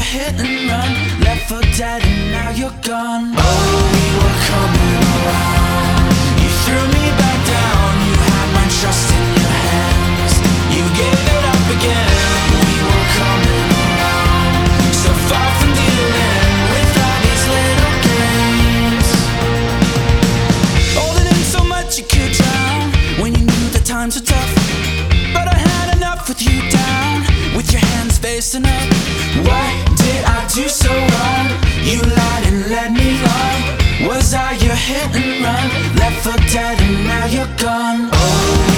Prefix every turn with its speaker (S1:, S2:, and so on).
S1: hit and run, left for dead and now you're gone. Oh, we were coming around. You threw me back down. You had my trust in your hands. You gave it up again. We were coming around. So far from dealing with all these little games. Holding in so much you could drown when you knew the times were tough. But I had enough with you down, with your hands facing up. What did I do so wrong? You lied and led me on. Was I your hit and run, left for dead and now you're gone? Oh,